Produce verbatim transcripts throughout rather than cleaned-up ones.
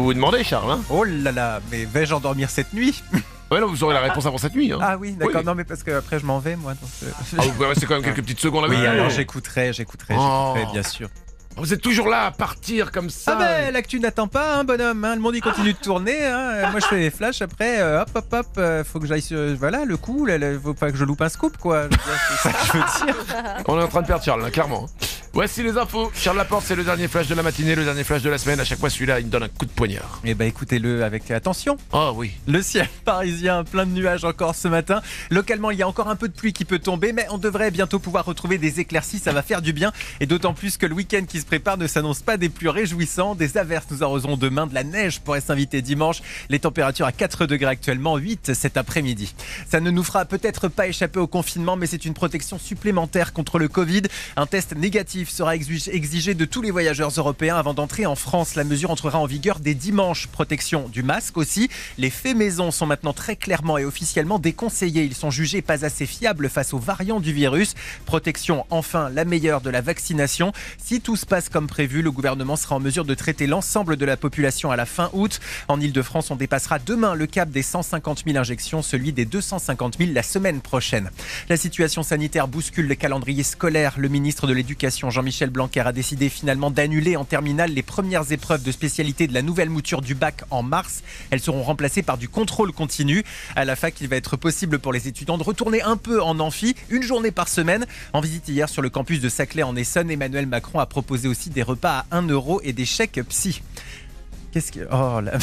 vous demandez, Charles. Hein. Oh là là, mais vais-je endormir cette nuit? Ouais, non, vous aurez la réponse avant cette nuit. Hein. Ah oui, d'accord. Oui. Non, mais parce qu'après je m'en vais, moi. Donc, euh... Ah, vous pouvez rester quand même quelques petites secondes là. Oui, oui, alors oui. j'écouterai, j'écouterai, Oh. j'écouterai, bien sûr. Vous êtes toujours là à partir comme ça. Ah ben, l'actu n'attend pas, hein, bonhomme. Hein. Le monde il continue de tourner. Hein. Moi je fais les flashs après. Euh, hop, hop, hop. Euh, faut que j'aille sur. Voilà, le coup. Là, là, faut pas que je loupe un scoop, quoi. Je veux dire, c'est ça que je veux dire. On est en train de perdre Charles, là, clairement. Voici les infos. Charles Laporte, c'est le dernier flash de la matinée, le dernier flash de la semaine. À chaque fois, celui-là, il me donne un coup de poignard. Eh ben, écoutez-le avec attention. Ah oui. Le ciel parisien, plein de nuages encore ce matin. Localement, il y a encore un peu de pluie qui peut tomber, mais on devrait bientôt pouvoir retrouver des éclaircies. Ça va faire du bien. Et d'autant plus que le week-end qui se prépare ne s'annonce pas des plus réjouissants. Des averses nous arroseront demain, de la neige pourrait s'inviter dimanche. Les températures à quatre degrés actuellement, huit cet après-midi. Ça ne nous fera peut-être pas échapper au confinement, mais c'est une protection supplémentaire contre le Covid. Un test négatif sera exigé de tous les voyageurs européens avant d'entrer en France. La mesure entrera en vigueur dès dimanche. Protection du masque aussi. Les faits maison sont maintenant très clairement et officiellement déconseillés. Ils sont jugés pas assez fiables face aux variants du virus. Protection, enfin, la meilleure de la vaccination. Si tout se passe comme prévu, le gouvernement sera en mesure de traiter l'ensemble de la population à la fin août. En Ile-de-France, on dépassera demain le cap des cent cinquante mille injections, celui des deux cent cinquante mille la semaine prochaine. La situation sanitaire bouscule le calendrier scolaire. Le ministre de l'Éducation, Jean-Michel Blanquer, a décidé finalement d'annuler en terminale les premières épreuves de spécialité de la nouvelle mouture du bac en mars. Elles seront remplacées par du contrôle continu. À la fac, il va être possible pour les étudiants de retourner un peu en amphi, une journée par semaine. En visite hier sur le campus de Saclay en Essonne, Emmanuel Macron a proposé aussi des repas à un euro et des chèques psy. Qu'est-ce que... Oh là...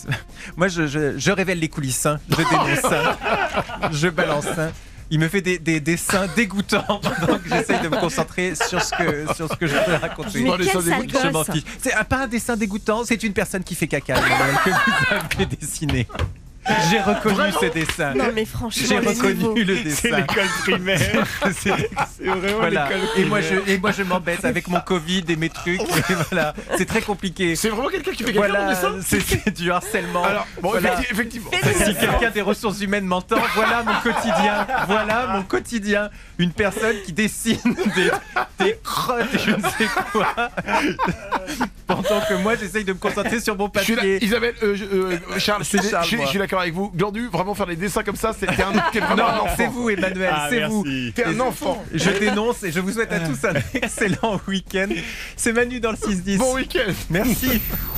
Moi, je, je, je révèle les coulisses. Hein. Je dénonce ça. Je balance ça. Il me fait des, des dessins dégoûtants pendant que j'essaye de me concentrer sur ce que, sur ce que je peux raconter. Mais quel sale Je m'en gosse. fiche. C'est un- pas un dessin dégoûtant, c'est une personne qui fait caca, Emmanuel, que vous avez dessiné. J'ai reconnu ce dessin. Non mais franchement, J'ai le niveau. reconnu le dessin. C'est l'école primaire. C'est C'est vraiment voilà. l'école Et moi primaire. je et moi je m'embête avec mon Covid et mes trucs. Et voilà, c'est très compliqué. C'est vraiment quelqu'un qui fait quelqu'un Voilà, mon dessin. c'est c'est du harcèlement. Alors, bon, Voilà. effecti- effectivement. Si quelqu'un des ressources humaines m'entend, voilà mon quotidien. Voilà mon quotidien. Une personne qui dessine des, des crottes et je ne sais quoi. Pendant que moi j'essaye de me concentrer sur mon Je suis là, papier. Isabelle, euh, je- euh, Charles, je suis, C'est Charles, je suis- moi. je suis d'accord avec vous. Glandu, vraiment faire des dessins comme ça, c'est t'es un, t'es vraiment un Non, enfant. c'est vous Emmanuel, Ah, c'est merci. vous. T'es un enfant. Je dénonce et je vous souhaite à tous un excellent week-end. C'est Manu dans le six dix. Bon week-end. Merci.